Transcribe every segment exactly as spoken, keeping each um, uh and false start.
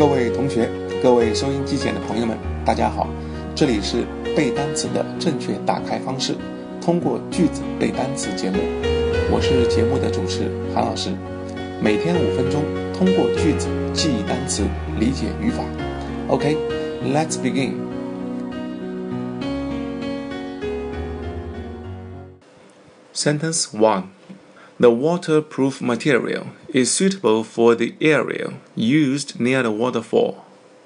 各位同学，各位收音机前的朋友们，大家好，这里是背单词的正确打开方式，通过句子背单词节目，我是节目的主持韩老师，每天五分钟，通过句子记忆单词，理解语法。OK, let's begin. Sentence one. The waterproof material is suitable for the area used near the waterfall.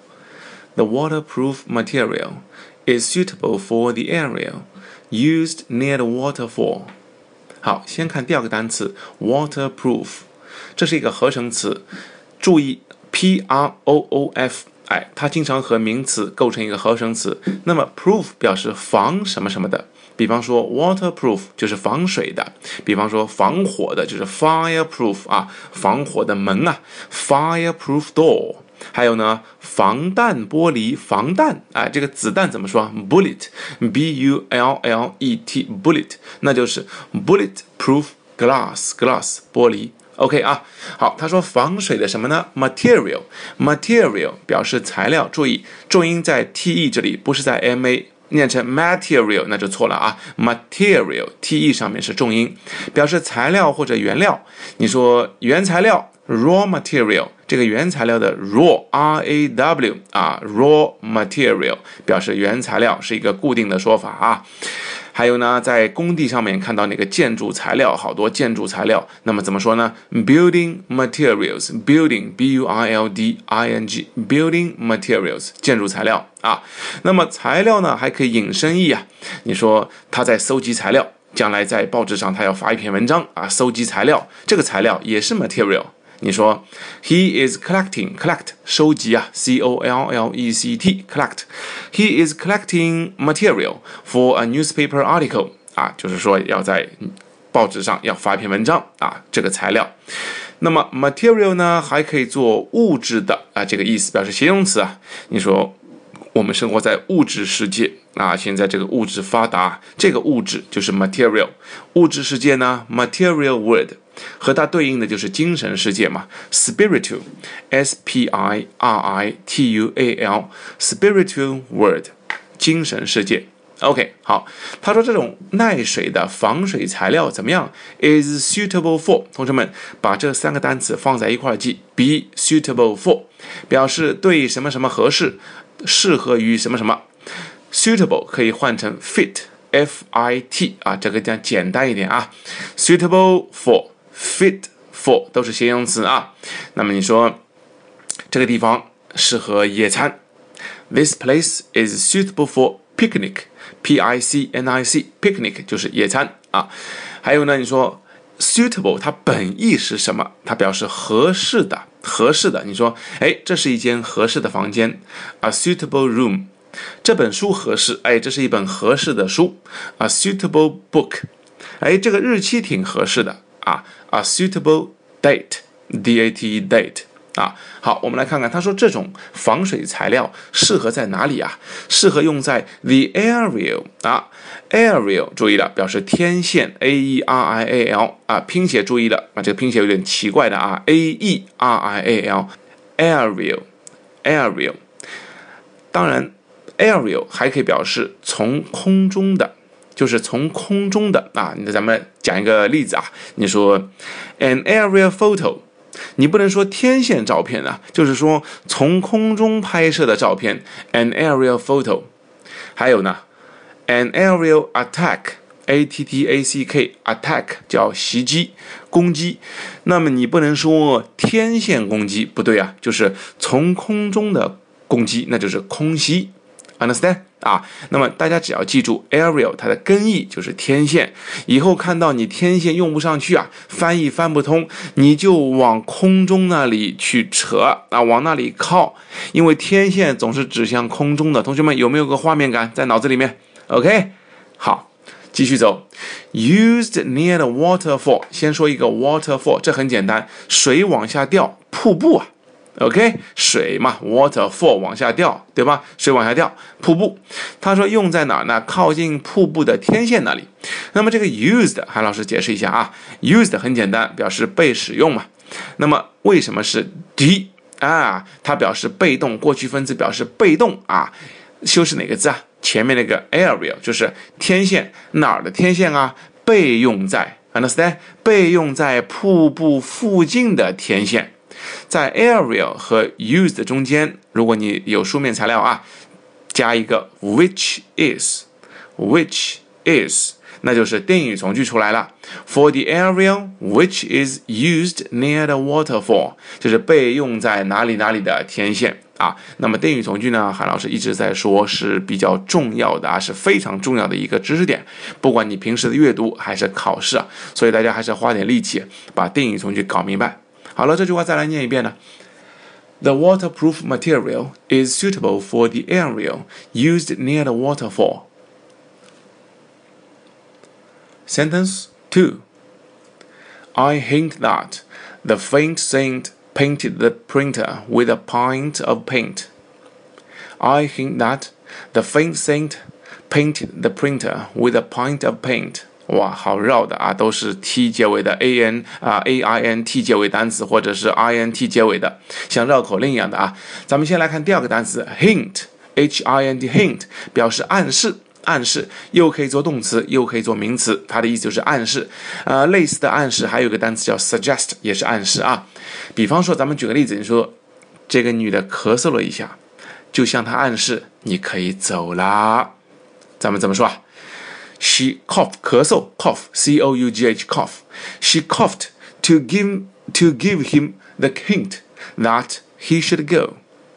The waterproof material is suitable for the area used near the waterfall. 好，先看第二个单词 waterproof， 这是一个合成词，注意 P R O O F， 哎，它经常和名词构成一个合成词。那么 proof 表示防什么什么的。比方说 waterproof 就是防水的，比方说防火的就是 fireproof 啊，防火的门啊 fireproof door， 还有呢防弹玻璃，防弹啊，这个子弹怎么说 bullet B U L L E T bullet， 那就是 bulletproof glass glass 玻璃。OK 啊，好，他说防水的什么呢 material material 表示材料，注意重音在 te 这里，不是在 ma，念成 material 那就错了啊 material te 上面是重音，表示材料或者原料。你说原材料 raw material， 这个原材料的 raw R A W 啊 raw material 表示原材料，是一个固定的说法啊。还有呢，在工地上面看到那个建筑材料，好多建筑材料，那么怎么说呢 building materials building B U I L D I N G building materials 建筑材料啊。那么材料呢还可以引申义啊，你说他在搜集材料，将来在报纸上他要发一篇文章啊，搜集材料，这个材料也是 material。你说 he is collecting collect 收集啊 C O L L E C T collect he is collecting material for a newspaper article 啊，就是说要在报纸上要发一篇文章啊，这个材料。那么 material 呢还可以做物质的啊，这个意思表示形容词啊。你说我们生活在物质世界啊，现在这个物质发达，这个物质就是 material。物质世界呢 material world， 和它对应的就是精神世界嘛 spiritual S P I R I T U A L spiritual world 精神世界。OK， 好，他说这种耐水的防水材料怎么样 is suitable for， 同学们把这三个单词放在一块记 be suitable for 表示对什么什么合适，适合于什么什么。 suitable 可以换成 fit F I T 啊，这个讲简单一点啊 suitable for fit for 都是形容词啊。那么你说这个地方适合野餐 This place is suitable for picnic P I C N I C picnic 就是野餐啊。还有呢，你说 suitable 它本意是什么？它表示合适的合适的。你说哎，这是一间合适的房间 A suitable room， 这本书合适，哎，这是一本合适的书 A suitable book， 哎，这个日期挺合适的啊 A suitable date D A T E date啊。好，我们来看看他说这种防水材料适合在哪里啊？适合用在 the area 啊 area 注意了，表示天线 A E R I A L 啊，拼写注意了啊，这个拼写有点奇怪的啊 A E R I A L area area。 当然 area 还可以表示从空中的，就是从空中的啊。那咱们讲一个例子啊，你说 an area photo，你不能说天线照片啊，就是说从空中拍摄的照片 an aerial photo。 还有呢 an aerial attack A T T A C K attack 叫袭击攻击，那么你不能说天线攻击，不对啊，就是从空中的攻击，那就是空袭 understand 啊。那么大家只要记住 aerial 它的根义就是天线，以后看到你天线用不上去啊，翻译翻不通，你就往空中那里去扯啊，往那里靠，因为天线总是指向空中的。同学们有没有个画面感在脑子里面 OK， 好，继续走 used near the waterfall， 先说一个 waterfall， 这很简单，水往下掉，瀑布啊OK， 水嘛 waterfall 往下掉，对吧？水往下掉，瀑布。他说用在哪儿呢？靠近瀑布的天线那里。那么这个 used 韩老师解释一下啊 used 很简单，表示被使用嘛。那么为什么是 the 啊，它表示被动，过去分词表示被动啊。修饰哪个字啊？前面那个 area 就是天线，哪儿的天线啊？被用在 understand 被用在瀑布附近的天线。在 area 和 used 中间，如果你有书面材料啊，加一个 which is which is， 那就是定语从句出来了。 For the area which is used near the waterfall， 就是被用在哪里哪里的天线啊。那么定语从句呢，韩老师一直在说是比较重要的啊，是非常重要的一个知识点，不管你平时的阅读还是考试啊，所以大家还是要花点力气把定语从句搞明白。好了，这句话再来念一遍呢。The waterproof material is suitable for the area used near the waterfall. Sentence two. I hint that the faint saint painted the printer with a pint of paint. I hint that the faint saint painted the printer with a pint of paint. 哇，好绕的啊，都是 t 结尾的 a n 啊 a i n t 结尾单词，或者是 i n t 结尾的，像绕口令一样的啊。咱们先来看第二个单词 hint h i n t hint 表示暗示。暗示又可以做动词，又可以做名词，它的意思就是暗示。呃，类似的暗示还有一个单词叫 suggest， 也是暗示啊。比方说，咱们举个例子，你说这个女的咳嗽了一下，就向她暗示你可以走啦。咱们怎么说啊 ？She coughed， 咳嗽 ，cough c o u g h cough。She coughed to give to give him the hint that he should go.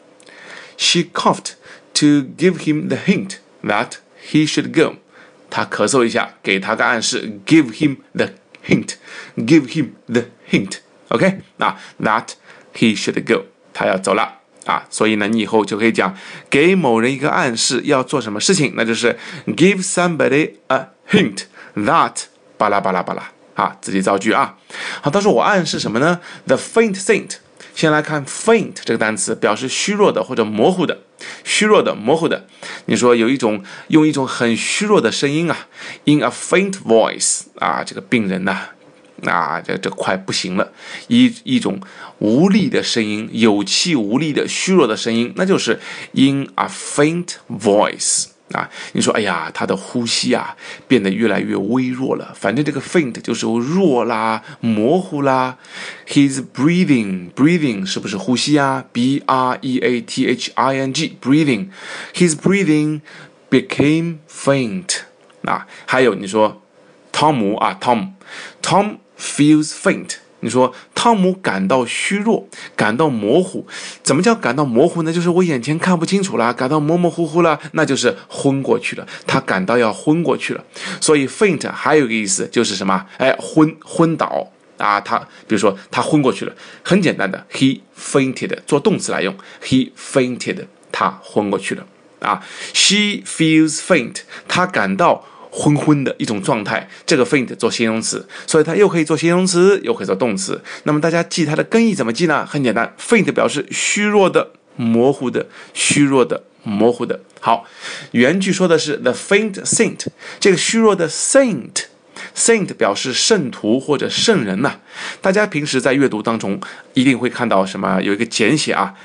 She coughed to give him the hint that he should go. 他咳嗽一下，给他个暗示 give him the hint give him the hint OK 那 that he should go 他要走了啊，所以呢你以后就可以讲给某人一个暗示要做什么事情，那就是 give somebody a hint that 巴拉巴拉巴拉啊，自己造句啊。好，他说我暗示什么呢？ The faint saint， 先来看 faint 这个单词，表示虚弱的或者模糊的，虚弱的模糊的。你说有一种用一种很虚弱的声音啊 in a faint voice 啊，这个病人呐、啊，啊这这快不行了，一一种无力的声音，有气无力的虚弱的声音，那就是 in a faint voice啊，你说哎呀他的呼吸啊变得越来越微弱了，反正这个 faint 就是弱啦模糊啦。 His breathing breathing 是不是呼吸啊 B R E A T H I N G breathing His breathing became faint 啊，还有你说汤姆啊 Tom Tom feels faint，你说汤姆感到虚弱，感到模糊。怎么叫感到模糊呢？就是我眼前看不清楚了，感到模模糊糊了，那就是昏过去了，他感到要昏过去了。所以 faint 还有一个意思就是什么？哎，昏昏倒啊，他比如说他昏过去了，很简单的 he fainted 做动词来用 he fainted 他昏过去了啊 she feels faint 他感到昏昏的一种状态，这个 faint 做形容词，所以它又可以做形容词，又可以做动词。那么大家记它的根义怎么记呢？很简单 ，faint 表示虚弱的、模糊的、虚弱的、模糊的。好，原句说的是 the faint saint， 这个虚弱的 saint。saint 表示圣徒或者圣人呐、啊，大家平时在阅读当中一定会看到什么？有一个简写啊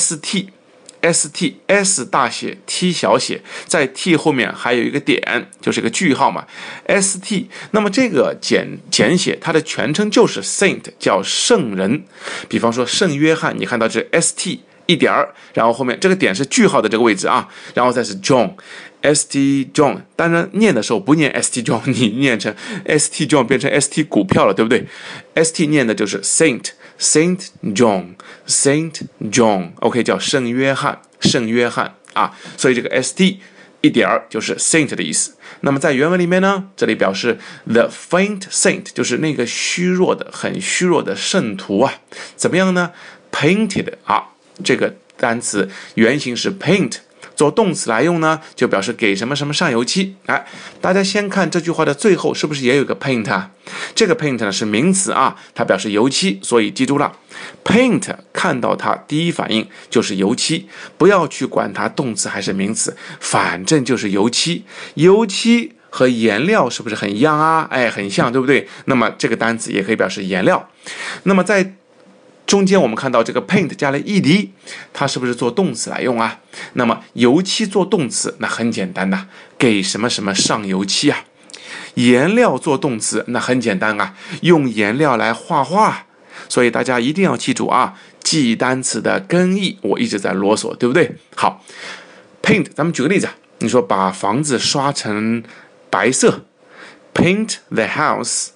，st。st s 大写 t 小写，在 t 后面还有一个点，就是一个句号嘛 st。 那么这个简简写它的全称就是 saint， 叫圣人。比方说圣约翰，你看到这 st 一点儿，然后后面这个点是句号的这个位置啊，然后再是 John st John， 当然念的时候不念 st John， 你念成 st John 变成 st 股票了，对不对？ st 念的就是 saint Saint John Saint John OK 叫圣约翰圣约翰啊，所以这个 st 一点儿就是 saint 的意思。那么在原文里面呢，这里表示 the faint saint 就是那个虚弱的很虚弱的圣徒啊，怎么样呢？ painted 啊，这个单词原型是 paint，做动词来用呢，就表示给什么什么上油漆。哎，大家先看这句话的最后，是不是也有个 paint 啊？这个 paint 呢是名词啊，它表示油漆，所以记住了 ，paint 看到它第一反应就是油漆，不要去管它动词还是名词，反正就是油漆。油漆和颜料是不是很一样啊？哎，很像，对不对？那么这个单词也可以表示颜料。那么在中间我们看到这个 paint 加了 ed， 它是不是做动词来用啊？那么油漆做动词，那很简单呐，给什么什么上油漆啊？颜料做动词，那很简单啊，用颜料来画画。所以大家一定要记住啊，记单词的根义，我一直在啰嗦，对不对？好 ，paint， 咱们举个例子，你说把房子刷成白色 ，paint the house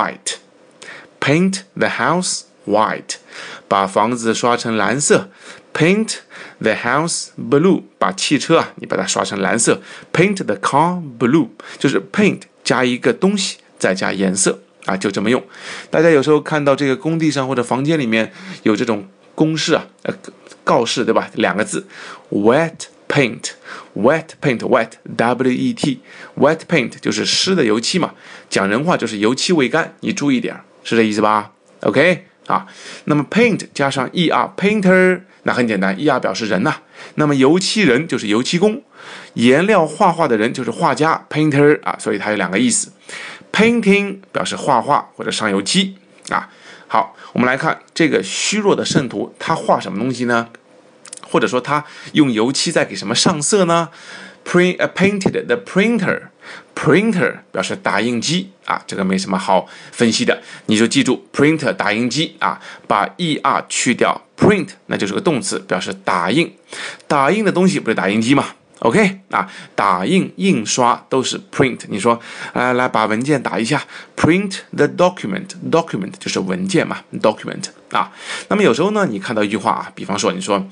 white，paint the house。white 把房子刷成蓝色 paint the house blue 把汽车啊你把它刷成蓝色 paint the car blue 就是 paint 加一个东西再加颜色啊就这么用。大家有时候看到这个工地上或者房间里面有这种公示啊呃告示对吧，两个字 wet paint wet paint wet W E T wet paint 就是湿的油漆嘛，讲人话就是油漆未干，你注意点是这意思吧 OK啊，那么 paint 加上 er painter 那很简单 er 表示人呐、啊，那么油漆人就是油漆工，颜料画画的人就是画家 painter 啊，所以它有两个意思 painting 表示画画或者上油漆啊。好，我们来看这个虚弱的圣徒他画什么东西呢？或者说他用油漆在给什么上色呢？ Print, uh, painted the printer printer 表示打印机啊，这个没什么好分析的，你就记住 printer 打印机啊，把 er 去掉 print 那就是个动词，表示打印，打印的东西不是打印机吗 OK 啊，打印印刷都是 print， 你说来来把文件打一下 print the document document 就是文件嘛 document 啊。那么有时候呢你看到一句话啊，比方说你说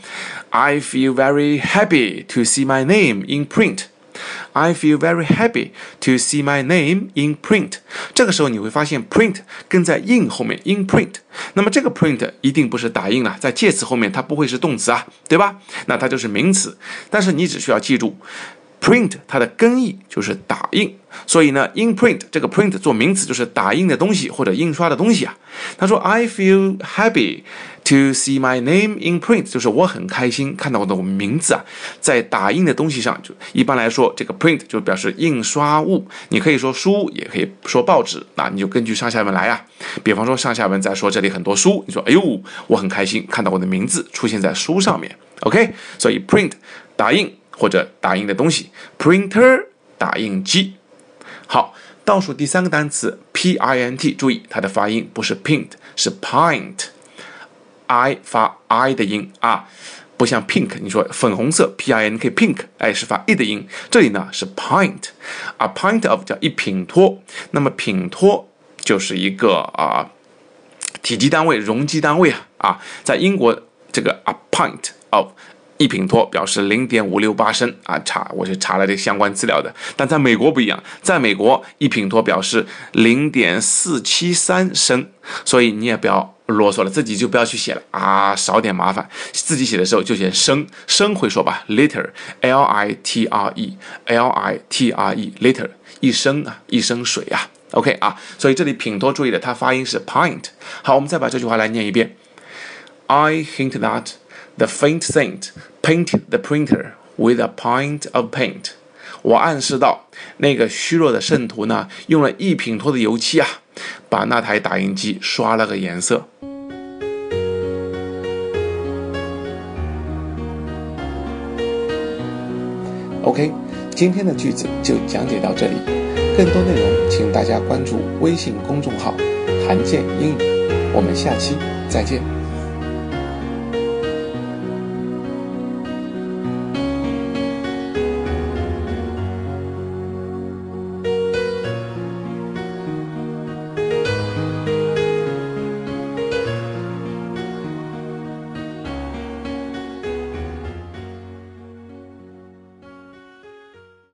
I feel very happy to see my name in print I feel very happy to see my name in print 这个时候你会发现 print 跟在 in 后面 in print， 那么这个 print 一定不是打印了，在介词后面它不会是动词啊，对吧？那它就是名词，但是你只需要记住print 它的根义就是打印，所以呢 in print 这个 print 做名词就是打印的东西或者印刷的东西啊。他说 I feel happy to see my name in print 就是我很开心看到我的名字啊在打印的东西上，就一般来说这个 print 就表示印刷物，你可以说书也可以说报纸，那你就根据上下文来啊。比方说上下文在说这里很多书，你说哎呦我很开心看到我的名字出现在书上面 OK， 所以 print 打印或者打印的东西 printer 打印机。好，倒数第三个单词 P I N T， 注意它的发音不是 pint 是 pint， I 发 I 的音啊，不像 pink 你说粉红色 P I N K pink 哎是发 E 的音，这里呢是 pint a pint of 叫一品托，那么品托就是一个啊体积单位容积单位啊啊，在英国这个 a pint of一品托表示 零点五六八 升啊，查我是查了这相关资料的，但在美国不一样，在美国一品托表示 零点四七三 升，所以你也不要啰嗦了，自己就不要去写了啊，少点麻烦，自己写的时候就写升，升会说吧 liter L I T R E L I T R E liter 一升啊，一升水啊 OK 啊，所以这里品托注意的它发音是 pint。 好，我们再把这句话来念一遍 I hint that the faint saint painted the printer with a pint of paint。 我暗示到那个虚弱的圣徒呢，用了一品托的油漆啊，把那台打印机刷了个颜色。OK， 今天的句子就讲解到这里，更多内容请大家关注微信公众号“韩建英语”，我们下期再见。